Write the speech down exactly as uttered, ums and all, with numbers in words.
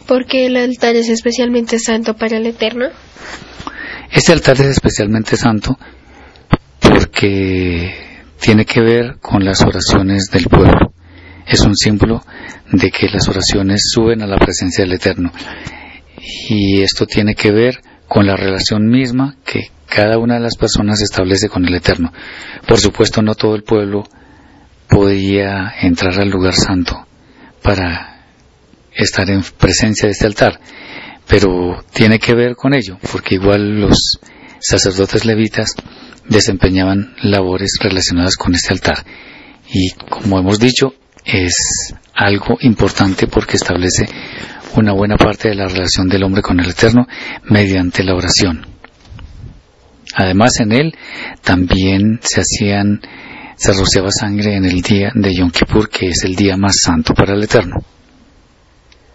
Porque el altar es especialmente santo para el Eterno. Este altar es especialmente santo porque tiene que ver con las oraciones del pueblo. Es un símbolo de que las oraciones suben a la presencia del Eterno. Y esto tiene que ver con la relación misma que cada una de las personas establece con el Eterno. Por supuesto, no todo el pueblo podía entrar al lugar santo para estar en presencia de este altar, pero tiene que ver con ello, porque igual los sacerdotes levitas desempeñaban labores relacionadas con este altar. Y como hemos dicho, es algo importante porque establece una buena parte de la relación del hombre con el Eterno mediante la oración. Además, en él también se hacían, se rociaba sangre en el día de Yom Kippur, que es el día más santo para el Eterno.